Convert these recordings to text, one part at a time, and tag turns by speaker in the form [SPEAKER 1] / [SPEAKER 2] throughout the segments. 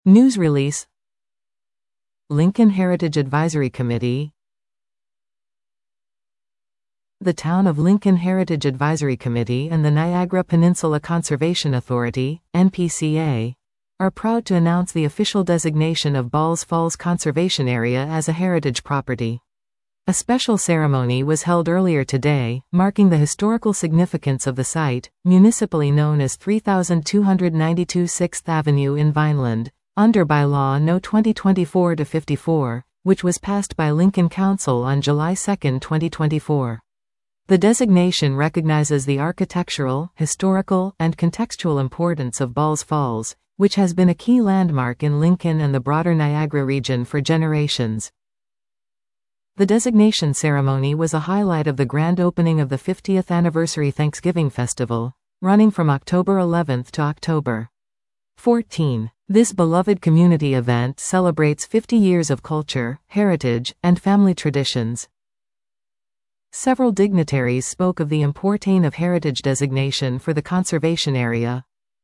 [SPEAKER 1] News release. Lincoln Heritage Advisory Committee. The Town of Lincoln Heritage Advisory Committee and the Niagara Peninsula Conservation Authority, NPCA, are proud to announce the official designation of Balls Falls Conservation Area as a heritage property. A special ceremony was held earlier today, marking the historical significance of the site, municipally known as 3292 6th Avenue in Vineland, under Bylaw No. 2024-54, which was passed by Lincoln Council on July 2, 2024. The designation recognizes the architectural, historical, and contextual importance of Balls Falls, which has been a key landmark in Lincoln and the broader Niagara region for generations. The designation ceremony was a highlight of the grand opening of the 50th Anniversary Thanksgiving Festival, running from October 11 to October 14. This beloved community event celebrates 50 years of culture, heritage, and family traditions. Several dignitaries spoke of the importance of heritage designation for the conservation area.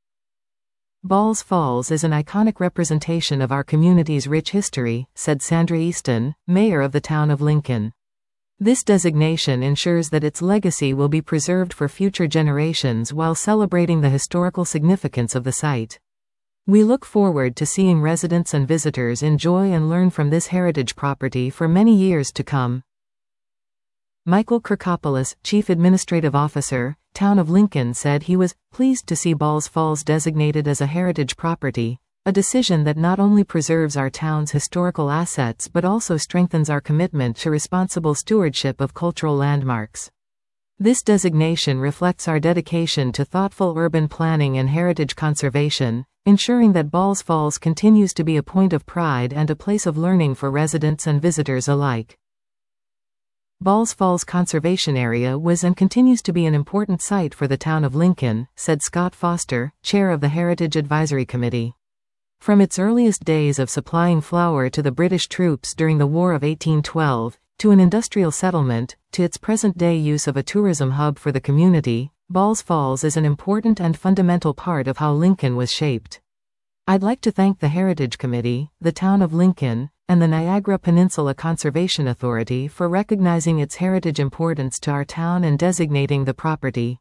[SPEAKER 1] Balls Falls is an iconic representation of our community's rich history, said Sandra Easton, mayor of the town of Lincoln. This designation ensures that its legacy will be preserved for future generations while celebrating the historical significance of the site. We look forward to seeing residents and visitors enjoy and learn from this heritage property for many years to come. Michael Kirkopoulos, Chief Administrative Officer, Town of Lincoln, said he was pleased to see Balls Falls designated as a heritage property, a decision that not only preserves our town's historical assets but also strengthens our commitment to responsible stewardship of cultural landmarks. This designation reflects our dedication to thoughtful urban planning and heritage conservation, ensuring that Balls Falls continues to be a point of pride and a place of learning for residents and visitors alike. Balls Falls Conservation Area was and continues to be an important site for the town of Lincoln, said Scott Foster, chair of the Heritage Advisory Committee. From its earliest days of supplying flour to the British troops during the War of 1812, to an industrial settlement, to its present-day use of a tourism hub for the community, Balls Falls is an important and fundamental part of how Lincoln was shaped. I'd like to thank the Heritage Committee, the Town of Lincoln, and the Niagara Peninsula Conservation Authority for recognizing its heritage importance to our town and designating the property.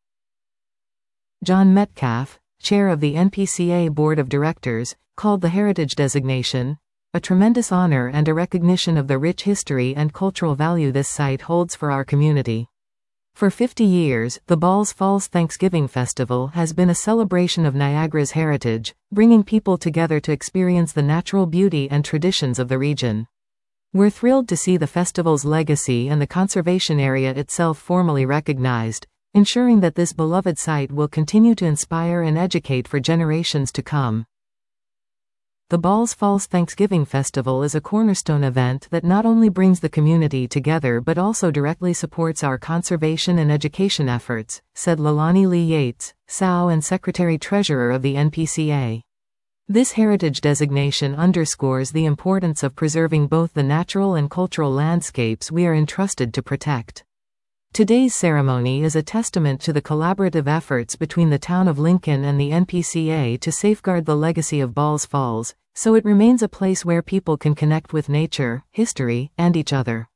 [SPEAKER 1] John Metcalf, chair of the NPCA Board of Directors, called the heritage designation a tremendous honor and a recognition of the rich history and cultural value this site holds for our community. For 50 years, the Balls Falls Thanksgiving Festival has been a celebration of Niagara's heritage, bringing people together to experience the natural beauty and traditions of the region. We're thrilled to see the festival's legacy and the conservation area itself formally recognized, ensuring that this beloved site will continue to inspire and educate for generations to come. The Balls Falls Thanksgiving Festival is a cornerstone event that not only brings the community together but also directly supports our conservation and education efforts, said Leilani Lee Yates, SOW and Secretary-Treasurer of the NPCA. This heritage designation underscores the importance of preserving both the natural and cultural landscapes we are entrusted to protect. Today's ceremony is a testament to the collaborative efforts between the Town of Lincoln and the NPCA to safeguard the legacy of Balls Falls, so it remains a place where people can connect with nature, history, and each other.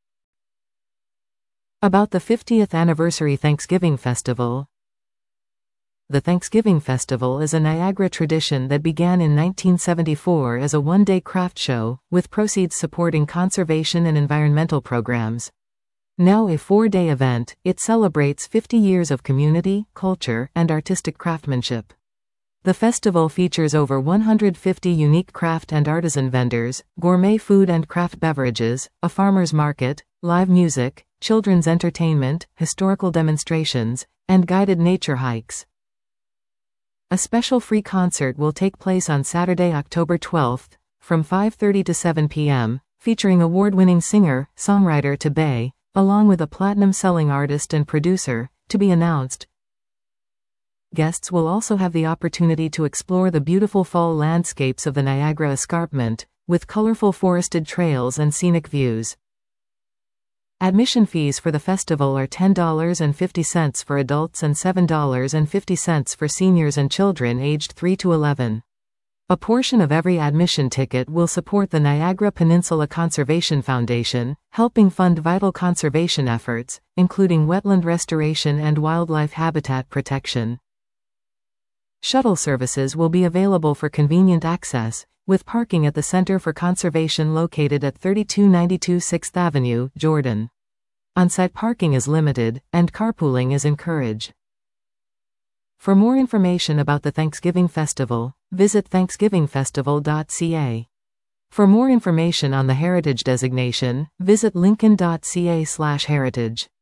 [SPEAKER 1] About the 50th Anniversary Thanksgiving Festival. The Thanksgiving Festival is a Niagara tradition that began in 1974 as a one-day craft show, with proceeds supporting conservation and environmental programs. Now a 4-day event, it celebrates 50 years of community, culture, and artistic craftsmanship. The festival features over 150 unique craft and artisan vendors, gourmet food and craft beverages, a farmer's market, live music, children's entertainment, historical demonstrations, and guided nature hikes. A special free concert will take place on Saturday, October 12, from 5:30 to 7 p.m., featuring award-winning singer, songwriter Tabay, along with a platinum-selling artist and producer, to be announced. Guests will also have the opportunity to explore the beautiful fall landscapes of the Niagara Escarpment, with colorful forested trails and scenic views. Admission fees for the festival are $10.50 for adults and $7.50 for seniors and children aged 3 to 11. A portion of every admission ticket will support the Niagara Peninsula Conservation Foundation, helping fund vital conservation efforts, including wetland restoration and wildlife habitat protection. Shuttle services will be available for convenient access, with parking at the Center for Conservation located at 3292 6th Avenue, Jordan. On-site parking is limited, and carpooling is encouraged. For more information about the Thanksgiving Festival, visit thanksgivingfestival.ca. For more information on the heritage designation, visit lincoln.ca/heritage.